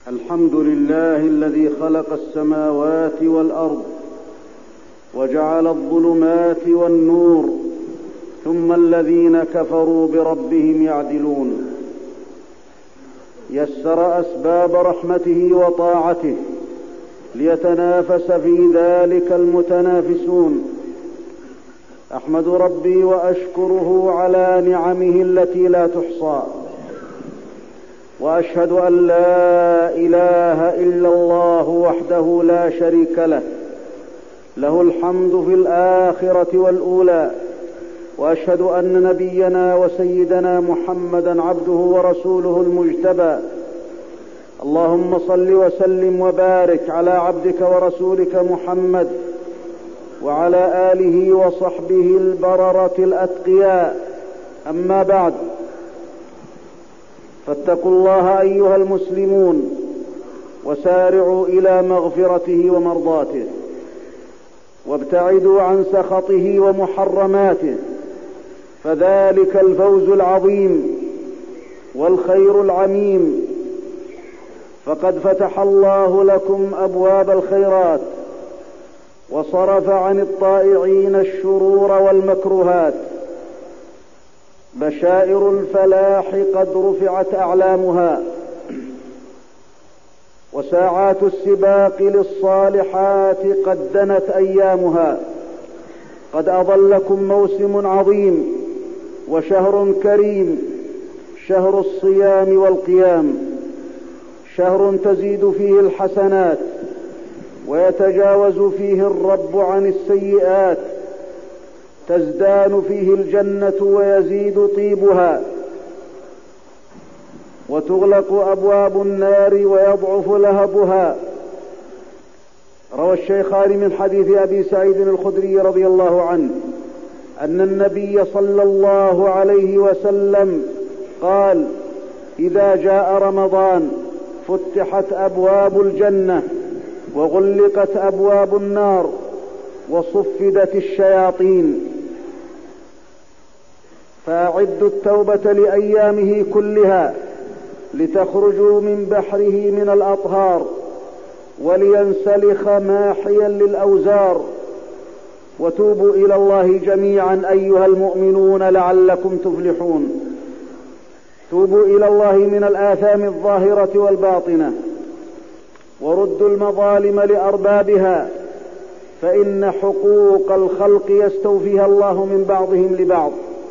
الحمد لله الذي خلق السماوات والأرض وجعل الظلمات والنور، ثم الذين كفروا بربهم يعدلون. يسر أسباب رحمته وطاعته ليتنافس في ذلك المتنافسون. أحمد ربي وأشكره على نعمه التي لا تحصى، وأشهد أن لا إله إلا الله وحده لا شريك له، له الحمد في الآخرة والأولى. وأشهد أن نبينا وسيدنا محمدا عبده ورسوله المجتبى. اللهم صل وسلم وبارك على عبدك ورسولك محمد وعلى آله وصحبه البررة الأتقياء. أما بعد، فاتقوا الله أيها المسلمون وسارعوا إلى مغفرته ومرضاته، وابتعدوا عن سخطه ومحرماته، فذلك الفوز العظيم والخير العميم. فقد فتح الله لكم أبواب الخيرات، وصرف عن الطائعين الشرور والمكروهات. بشائر الفلاح قد رفعت أعلامها، وساعات السباق للصالحات قد دنت أيامها. قد أظلكم موسم عظيم وشهر كريم، شهر الصيام والقيام، شهر تزيد فيه الحسنات ويتجاوز فيه الرب عن السيئات، تزدان فيه الجنة ويزيد طيبها، وتغلق أبواب النار ويضعف لهبها. روى الشيخان من حديث أبي سعيد الخدري رضي الله عنه أن النبي صلى الله عليه وسلم قال: إذا جاء رمضان فتحت أبواب الجنة وغلقت أبواب النار وصفدت الشياطين. فأعدوا التوبة لأيامه كلها لتخرجوا من بحره من الأطهار، ولينسلخ ماحيا للأوزار. وتوبوا إلى الله جميعا أيها المؤمنون لعلكم تفلحون. توبوا إلى الله من الآثام الظاهرة والباطنة، وردوا المظالم لأربابها، فإن حقوق الخلق يستوفيها الله من بعضهم لبعض.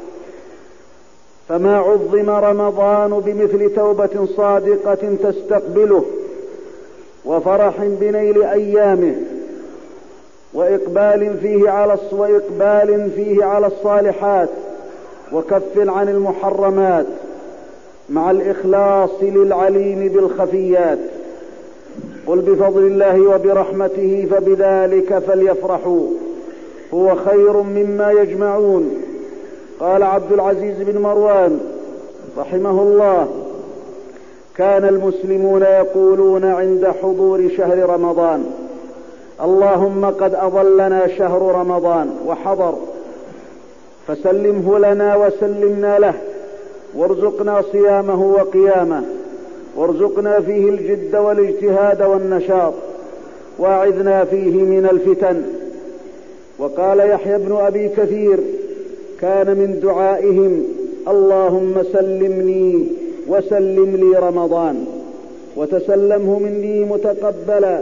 فما عظم رمضان بمثل توبة صادقة تستقبله، وفرح بنيل أيامه، وإقبال فيه على الصالحات، وكف عن المحرمات، مع الإخلاص للعليم بالخفيات. قل بفضل الله وبرحمته فبذلك فليفرحوا هو خير مما يجمعون. قال عبد العزيز بن مروان رحمه الله: كان المسلمون يقولون عند حضور شهر رمضان: اللهم قد أظلنا شهر رمضان وحضر، فسلمه لنا وسلمنا له، وارزقنا صيامه وقيامه، وارزقنا فيه الجد والاجتهاد والنشاط، واعذنا فيه من الفتن. وقال يحيى بن أبي كثير: كان من دعائهم: اللهم سلمني وسلم لي رمضان، وتسلمه مني متقبلا.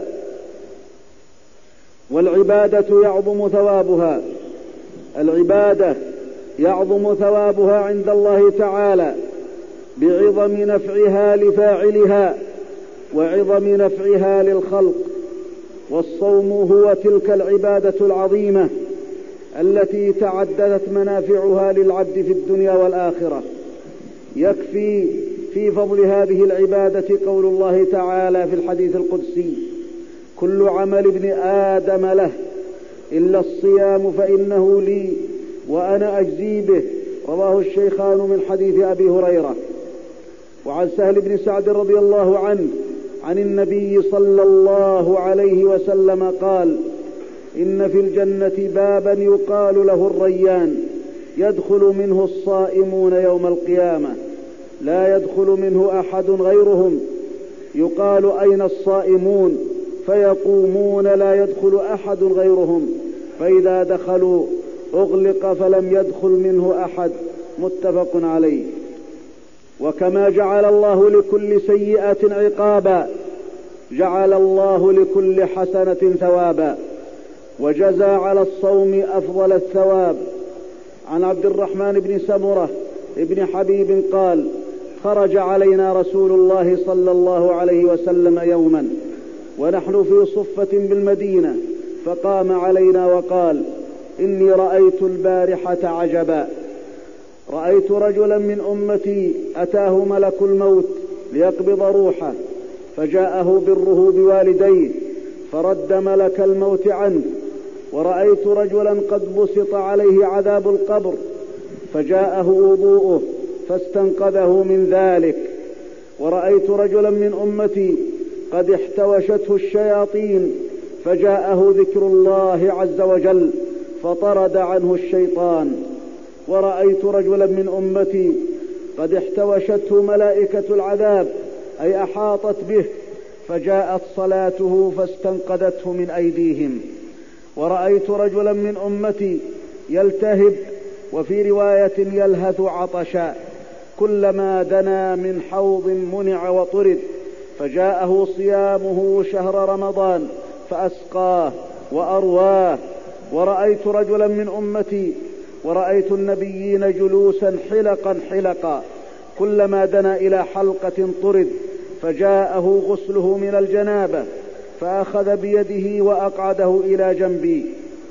والعبادة يعظم ثوابها عند الله تعالى بعظم نفعها لفاعلها وعظم نفعها للخلق. والصوم هو تلك العبادة العظيمة التي تعددت منافعها للعبد في الدنيا والآخرة. يكفي في فضل هذه العبادة قول الله تعالى في الحديث القدسي: كل عمل ابن آدم له إلا الصيام فإنه لي وأنا أجزي به. رواه الشيخان من حديث أبي هريرة. وعن سهل بن سعد رضي الله عنه عن النبي صلى الله عليه وسلم قال: إن في الجنة بابا يقال له الريان، يدخل منه الصائمون يوم القيامة، لا يدخل منه أحد غيرهم، يقال أين الصائمون؟ فيقومون لا يدخل أحد غيرهم، فإذا دخلوا أغلق فلم يدخل منه أحد. متفق عليه. وكما جعل الله لكل سيئة عقابا جعل الله لكل حسنة ثوابا، وجزى على الصوم أفضل الثواب. عن عبد الرحمن بن سمرة ابن حبيب قال: خرج علينا رسول الله صلى الله عليه وسلم يوما ونحن في صفة بالمدينة، فقام علينا وقال: إني رأيت البارحة عجبا، رأيت رجلا من أمتي أتاه ملك الموت ليقبض روحه، فجاءه بره بوالديه فرد ملك الموت عنه، ورأيت رجلا قد بسط عليه عذاب القبر فجاءه وضوءه فاستنقذه من ذلك، ورأيت رجلا من أمتي قد احتوشته الشياطين فجاءه ذكر الله عز وجل فطرد عنه الشيطان، ورأيت رجلا من أمتي قد احتوشته ملائكة العذاب أي أحاطت به فجاءت صلاته فاستنقذته من أيديهم، ورأيت رجلا من أمتي يلتهب وفي رواية يلهث عطشا، كلما دنا من حوض منع وطرد، فجاءه صيامه شهر رمضان فأسقاه وأرواه. ورأيت رجلا من أمتي ورأيت النبيين جلوسا حلقا حلقا، كلما دنا إلى حلقة طرد، فجاءه غسله من الجنابة فأخذ بيده وأقعده إلى جنبي.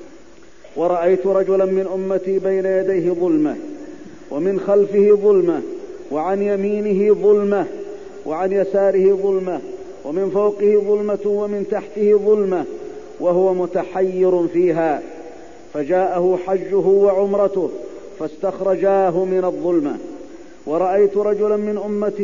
ورأيت رجلا من أمتي بين يديه ظلمة ومن خلفه ظلمة وعن يمينه ظلمة وعن يساره ظلمة ومن فوقه ظلمة ومن تحته ظلمة وهو متحير فيها، فجاءه حجه وعمرته فاستخرجاه من الظلمة. ورأيت رجلا من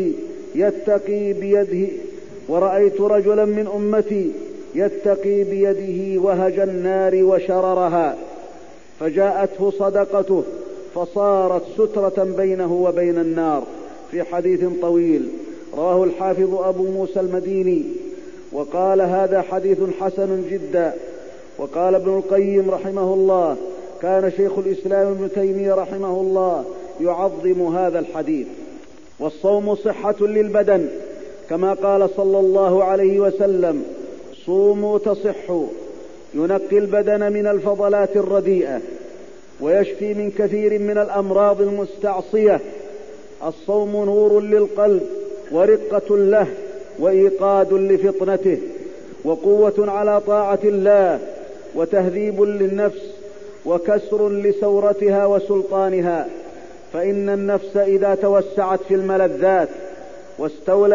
أمتي يتقي بيده وهج النار وشررها، فجاءته صدقته فصارت سترة بينه وبين النار، في حديث طويل رواه الحافظ أبو موسى المديني وقال: هذا حديث حسن جدا. وقال ابن القيم رحمه الله: كان شيخ الإسلام ابن تيمية رحمه الله يعظم هذا الحديث. والصوم صحة للبدن، كما قال صلى الله عليه وسلم: صوموا تصحوا، ينقي البدن من الفضلات الرديئة ويشفي من كثير من الأمراض المستعصية. الصوم نور للقلب ورقة له وإيقاد لفطنته وقوة على طاعة الله وتهذيب للنفس وكسر لثورتها وسلطانها، فإن النفس إذا توسعت في الملذات واستولى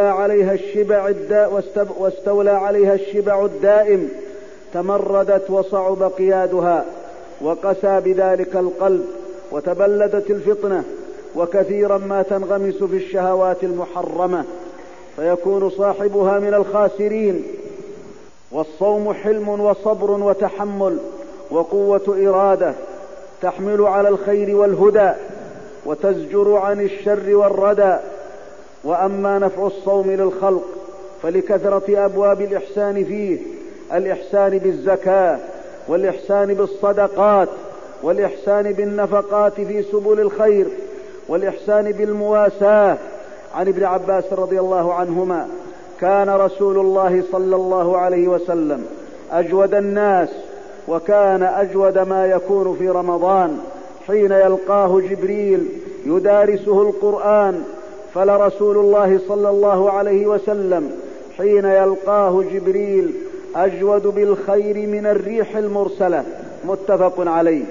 عليها الشبع الدائم تمردت وصعب قيادها، وقسى بذلك القلب وتبلدت الفطنة، وكثيرا ما تنغمس في الشهوات المحرمة فيكون صاحبها من الخاسرين. والصوم حلم وصبر وتحمل وقوة إرادة تحمل على الخير والهدى وتزجر عن الشر والردى. وأما نفع الصوم للخلق فلكثرة أبواب الإحسان فيه: الإحسان بالزكاة، والإحسان بالصدقات، والإحسان بالنفقات في سبل الخير، والإحسان بالمواساة. عن ابن عباس رضي الله عنهما: كان رسول الله صلى الله عليه وسلم أجود الناس، وكان أجود ما يكون في رمضان حين يلقاه جبريل يدارسه القرآن، فلرسول الله صلى الله عليه وسلم حين يلقاه جبريل أجود بالخير من الريح المرسلة. متفق عليه.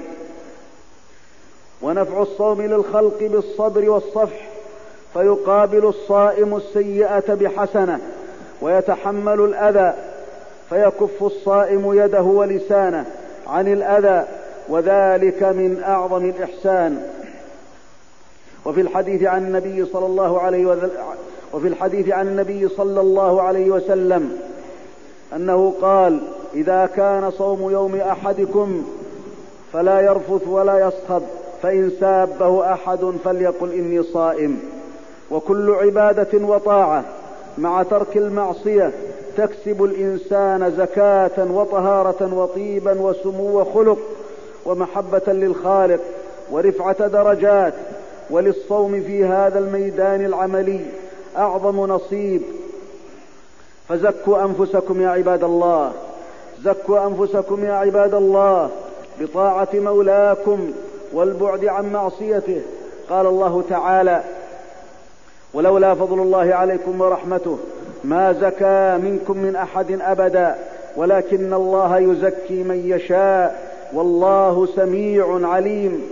ونفع الصوم للخلق بالصبر والصفح، فيقابل الصائم السيئة بحسنة ويتحمل الأذى، فيكف الصائم يده ولسانه عن الأذى، وذلك من أعظم الإحسان. وفي الحديث عن النبي صلى الله عليه وسلم أنه قال: إذا كان صوم يوم أحدكم فلا يرفث ولا يصخب، فإن سابه أحد فليقل إني صائم. وكل عبادة وطاعة مع ترك المعصية تكسب الإنسان زكاة وطهارة وطيبا وسمو خلق ومحبة للخالق ورفعة درجات. وللصوم في هذا الميدان العملي أعظم نصيب. فزكوا أنفسكم يا عباد الله، زكوا أنفسكم يا عباد الله بطاعة مولاكم والبعد عن معصيته. قال الله تعالى: ولولا فضل الله عليكم ورحمته ما زكى منكم من أحد أبدا ولكن الله يزكي من يشاء والله سميع عليم.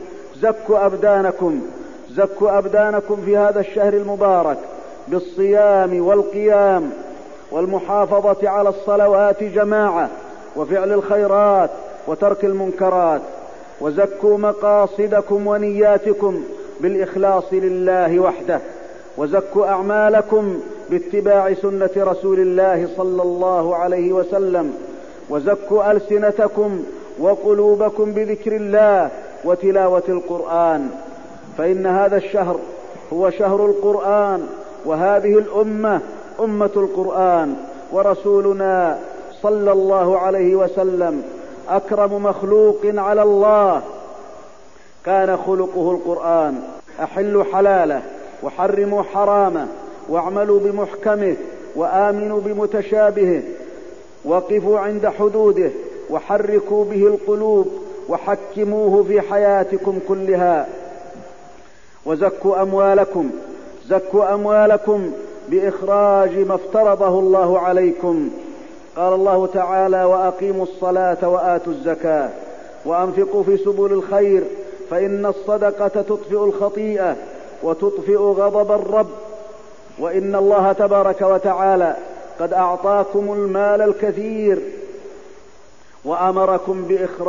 زكوا أبدانكم في هذا الشهر المبارك بالصيام والقيام والمحافظة على الصلوات جماعة وفعل الخيرات وترك المنكرات. وزكوا مقاصدكم ونياتكم بالإخلاص لله وحده. وزكوا أعمالكم باتباع سنة رسول الله صلى الله عليه وسلم. وزكوا ألسنتكم وقلوبكم بذكر الله وتلاوة القرآن، فإن هذا الشهر هو شهر القرآن، وهذه الأمة أمة القرآن. ورسولنا صلى الله عليه وسلم أكرم مخلوق على الله كان خلقه القرآن. أحلوا حلاله وحرموا حرامه واعملوا بمحكمه وآمنوا بمتشابهه، وقفوا عند حدوده وحركوا به القلوب وحكموه في حياتكم كلها. وزكوا أموالكم بإخراج ما افترضه الله عليكم. قال الله تعالى: وأقيموا الصلاة وآتوا الزكاة وأنفقوا في سبل الخير فإن الصدقة تطفئ الخطيئة وتطفئ غضب الرب، وإن الله تبارك وتعالى قد أعطاكم المال الكثير وأمركم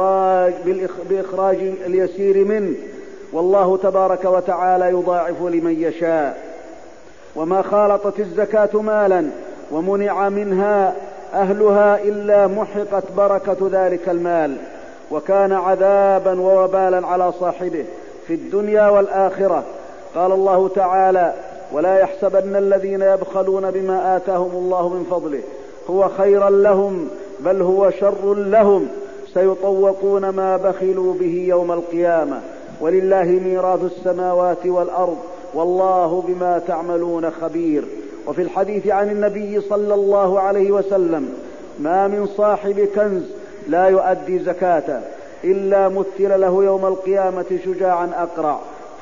بإخراج اليسير منه، والله تبارك وتعالى يضاعف لمن يشاء. وما خالطت الزكاة مالا ومنع منها أهلها إلا محقت بركة ذلك المال، وكان عذابا ووبالا على صاحبه في الدنيا والآخرة. قال الله تعالى: ولا يحسبن الذين يبخلون بما آتاهم الله من فضله هو خيرا لهم بل هو شر لهم سيطوقون ما بخلوا به يوم القيامة ولله ميراث السماوات والأرض والله بما تعملون خبير. وفي الحديث عن النبي صلى الله عليه وسلم: ما من صاحب كنز لا يؤدي زكاته إلا مثل له يوم القيامة شجاعا أقرع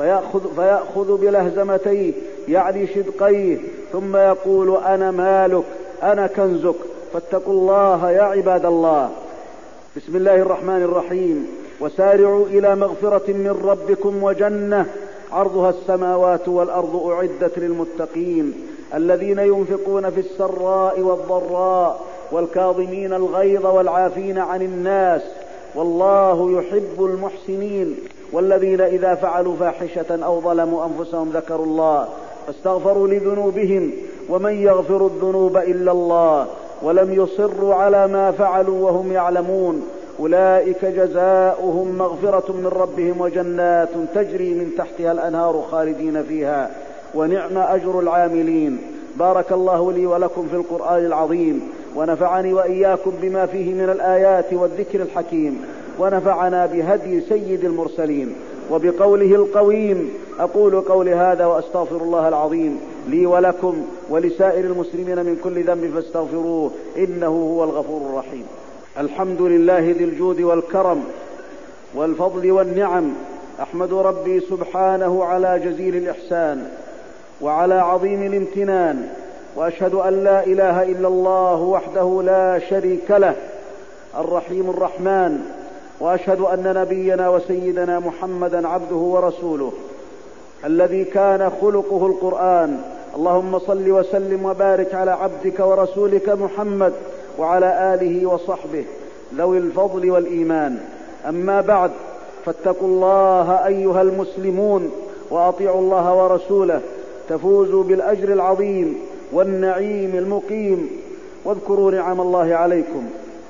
فيأخذ بلهزمتيه يعني شدقيه ثم يقول: أنا مالك أنا كنزك. فاتقوا الله يا عباد الله. بسم الله الرحمن الرحيم. وسارعوا إلى مغفرة من ربكم وجنة عرضها السماوات والأرض أعدت للمتقين الذين ينفقون في السراء والضراء والكاظمين الغيظ والعافين عن الناس والله يحب المحسنين والذين إذا فعلوا فاحشة أو ظلموا أنفسهم ذكروا الله فاستغفروا لذنوبهم ومن يغفر الذنوب إلا الله ولم يصروا على ما فعلوا وهم يعلمون أولئك جزاؤهم مغفرة من ربهم وجنات تجري من تحتها الأنهار خالدين فيها ونعم أجر العاملين. بارك الله لي ولكم في القرآن العظيم ونفعني وإياكم بما فيه من الآيات والذكر الحكيم ونفعنا بهدي سيد المرسلين وبقوله القويم. أقول قولي هذا وأستغفر الله العظيم لي ولكم ولسائر المسلمين من كل ذنب فاستغفروه إنه هو الغفور الرحيم. الحمد لله ذي الجود والكرم والفضل والنعم. أحمد ربي سبحانه على جزيل الإحسان وعلى عظيم الامتنان، وأشهد أن لا إله إلا الله وحده لا شريك له الرحيم الرحمن، وأشهد أن نبينا وسيدنا محمدا عبده ورسوله الذي كان خلقه القرآن. اللهم صل وسلم وبارك على عبدك ورسولك محمد وعلى آله وصحبه ذوي الفضل والإيمان. أما بعد، فاتقوا الله أيها المسلمون وأطيعوا الله ورسوله تفوزوا بالأجر العظيم والنعيم المقيم. واذكروا نعم الله عليكم،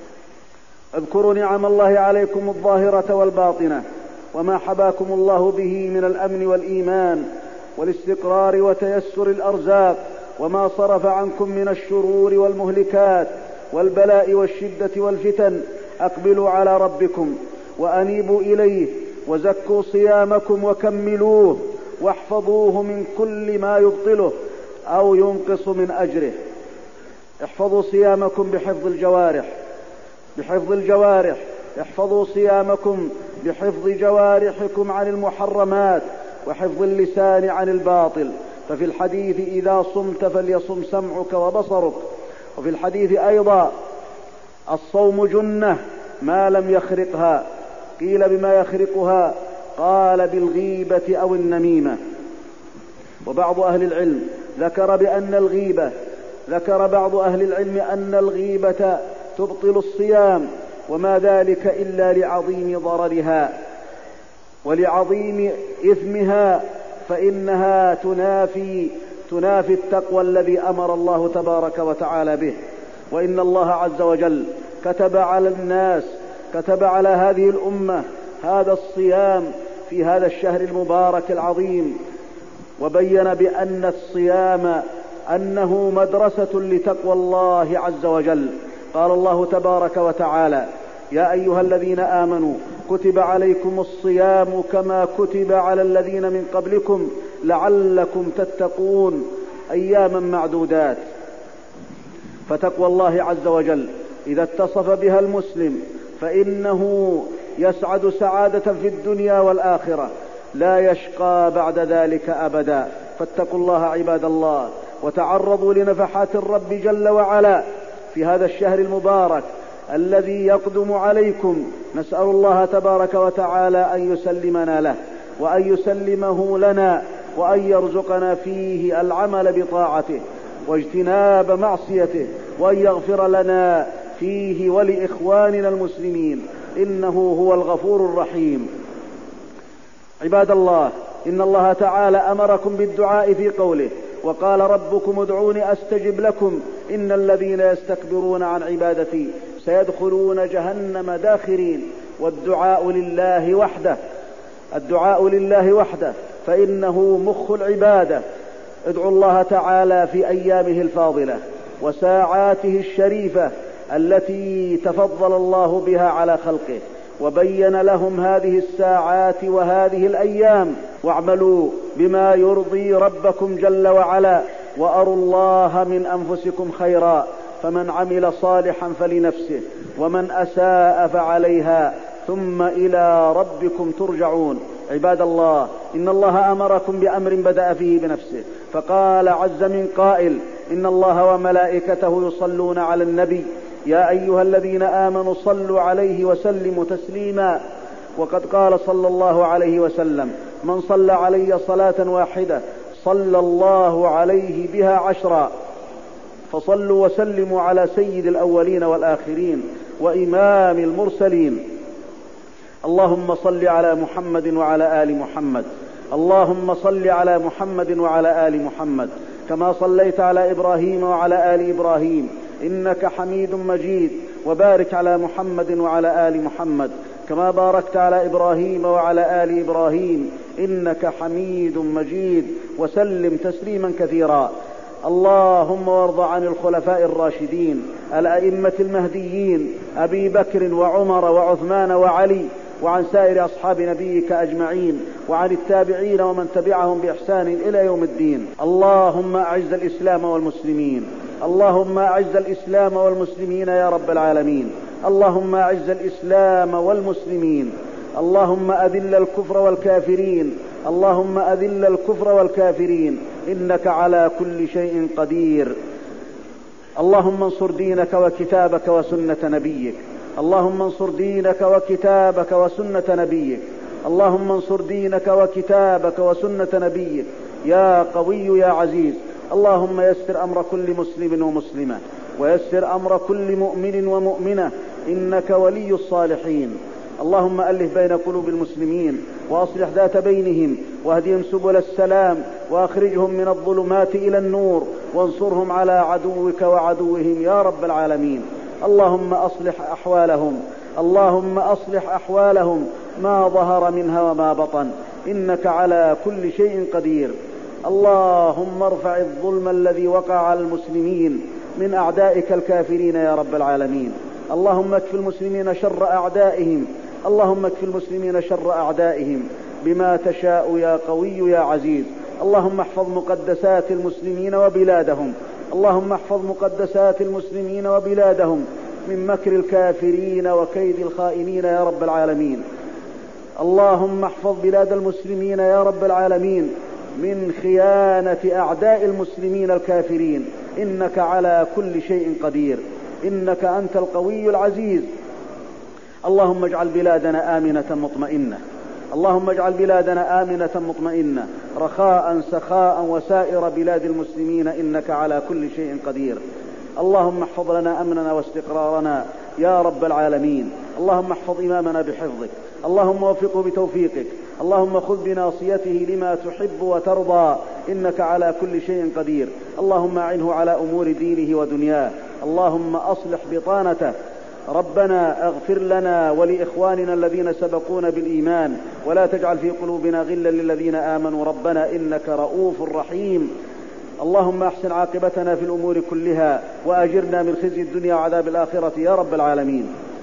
اذكروا نعم الله عليكم الظاهرة والباطنة وما حباكم الله به من الأمن والإيمان والاستقرار وتيسر الأرزاق وما صرف عنكم من الشرور والمهلكات والبلاء والشدة والفتن. أقبلوا على ربكم وأنيبوا إليه، وزكوا صيامكم وكملوه، واحفظوه من كل ما يبطله أو ينقص من أجره. احفظوا صيامكم بحفظ الجوارح. احفظوا صيامكم بحفظ جوارحكم عن المحرمات، وحفظ اللسان عن الباطل. ففي الحديث إذا صمت فليصم سمعك وبصرك. وفي الحديث أيضا الصوم جنة ما لم يخرقها. قيل بما يخرقها؟ قال بالغيبة أو النميمة. وبعض أهل العلم ذكر بعض أهل العلم أن الغيبة تبطل الصيام، وما ذلك إلا لعظيم ضررها ولعظيم إثمها، فإنها تنافي التقوى الذي أمر الله تبارك وتعالى به. وإن الله عز وجل كتب على هذه الأمة هذا الصيام في هذا الشهر المبارك العظيم، وبين بأن الصيام أنه مدرسة لتقوى الله عز وجل. قال الله تبارك وتعالى: يا أيها الذين آمنوا كتب عليكم الصيام كما كتب على الذين من قبلكم لعلكم تتقون، أياما معدودات. فتقوى الله عز وجل إذا اتصف بها المسلم فإنه يسعد سعادة في الدنيا والآخرة، لا يشقى بعد ذلك أبدا. فاتقوا الله عباد الله، وتعرضوا لنفحات الرب جل وعلا في هذا الشهر المبارك الذي يقدم عليكم. نسأل الله تبارك وتعالى أن يسلمنا له، وأن يسلمه لنا، وأن يرزقنا فيه العمل بطاعته واجتناب معصيته، وأن يغفر لنا فيه ولإخواننا المسلمين، إنه هو الغفور الرحيم. عباد الله، إن الله تعالى أمركم بالدعاء في قوله: وقال ربكم ادعوني أستجب لكم إن الذين يستكبرون عن عبادتي سيدخلون جهنم داخرين. والدعاء لله وحده فإنه مخ العبادة. ادعوا الله تعالى في أيامه الفاضلة وساعاته الشريفة التي تفضل الله بها على خلقه، وبين لهم هذه الساعات وهذه الأيام. واعملوا بما يرضي ربكم جل وعلا، وأروا الله من أنفسكم خيرا، فمن عمل صالحا فلنفسه ومن أساء فعليها، ثم إلى ربكم ترجعون. عباد الله، إن الله أمركم بأمر بدأ فيه بنفسه، فقال عز من قائل: إن الله وملائكته يصلون على النبي يا أيها الذين آمنوا صلوا عليه وسلموا تسليما. وقد قال صلى الله عليه وسلم: من صلى علي صلاة واحدة صلى الله عليه بها 10. فصلوا وسلموا على سيد الأولين والآخرين وإمام المرسلين. اللهم صل على محمد وعلى آل محمد. اللهم صل على محمد وعلى آل محمد كما صليت على إبراهيم وعلى آل إبراهيم إنك حميد مجيد. وبارك على محمد وعلى آل محمد كما باركت على إبراهيم وعلى آل إبراهيم إنك حميد مجيد. وسلم تسليما كثيرا. اللهم وارض عن الخلفاء الراشدين الأئمة المهديين أبي بكر وعمر وعثمان وعلي، وعن سائر أصحاب نبيك أجمعين، وعن التابعين ومن تبعهم بإحسان إلى يوم الدين. اللهم أعز الإسلام والمسلمين. اللهم أعز الإسلام والمسلمين يا رب العالمين. اللهم أعز الإسلام والمسلمين. اللهم أذل الكفر والكافرين. اللهم أذل الكفر والكافرين إنك على كل شيء قدير. اللهم انصر دينك وكتابك وسنة نبيك. اللهم انصر دينك وكتابك وسنة نبيك. اللهم انصر دينك وكتابك وسنة نبيك يا قوي يا عزيز. اللهم يسر أمر كل مسلم ومسلمة، ويسر أمر كل مؤمن ومؤمنة، إنك ولي الصالحين. اللهم ألف بين قلوب المسلمين وأصلح ذات بينهم، واهدهم سبل السلام، وأخرجهم من الظلمات إلى النور، وانصرهم على عدوك وعدوهم يا رب العالمين. اللهم أصلح أحوالهم ما ظهر منها وما بطن، إنك على كل شيء قدير. اللهم ارفع الظلم الذي وقع على المسلمين من أعدائك الكافرين يا رب العالمين. اللهم اكف المسلمين شر أعدائهم، اللهم اكف المسلمين شر أعدائهم بما تشاء يا قوي يا عزيز. اللهم احفظ مقدسات المسلمين وبلادهم، اللهم احفظ مقدسات المسلمين وبلادهم من مكر الكافرين وكيد الخائنين يا رب العالمين. اللهم احفظ بلاد المسلمين يا رب العالمين من خيانة أعداء المسلمين الكافرين، إنك على كل شيء قدير، إنك أنت القوي العزيز. اللهم اجعل بلادنا آمنة مطمئنة، اللهم اجعل بلادنا آمنة مطمئنة رخاء سخاء وسائر بلاد المسلمين، إنك على كل شيء قدير. اللهم احفظ لنا أمننا واستقرارنا يا رب العالمين. اللهم احفظ إمامنا بحفظك، اللهم وفقه بتوفيقك، اللهم خذ بناصيته لما تحب وترضى، إنك على كل شيء قدير. اللهم أعنه على أمور دينه ودنياه، اللهم أصلح بطانته. ربنا اغفر لنا ولإخواننا الذين سبقونا بالإيمان، ولا تجعل في قلوبنا غلا للذين آمنوا، ربنا إنك رؤوف رحيم. اللهم احسن عاقبتنا في الأمور كلها، وأجرنا من خزي الدنيا وعذاب الآخرة يا رب العالمين.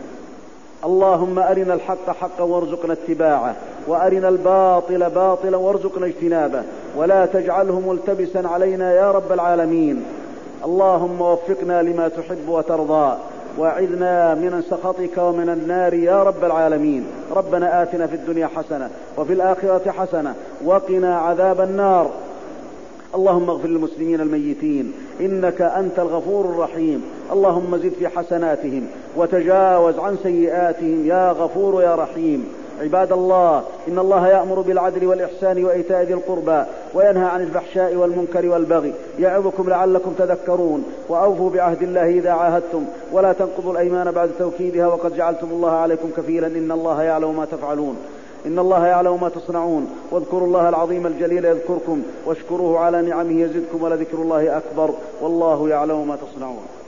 اللهم أرنا الحق حقا وارزقنا اتباعه، وأرنا الباطل باطلا وارزقنا اجتنابه، ولا تجعله ملتبسا علينا يا رب العالمين. اللهم وفقنا لما تحب وترضى، واعذنا من سخطك ومن النار يا رب العالمين. ربنا آتنا في الدنيا حسنة وفي الآخرة حسنة وقنا عذاب النار. اللهم اغفر للمسلمين الميتين، إنك أنت الغفور الرحيم. اللهم زد في حسناتهم وتجاوز عن سيئاتهم يا غفور يا رحيم. عباد الله، إن الله يأمر بالعدل والإحسان وإيتاء ذي القربى وينهى عن الفحشاء والمنكر والبغي، يعظكم لعلكم تذكرون. وأوفوا بعهد الله إذا عاهدتم، ولا تنقضوا الأيمان بعد توكيدها، وقد جعلتم الله عليكم كفيلا، إن الله يعلم ما تفعلون، إن الله يعلم ما تصنعون. واذكروا الله العظيم الجليل يذكركم، واشكروه على نعمه يزدكم، ولذكر الله أكبر، والله يعلم ما تصنعون.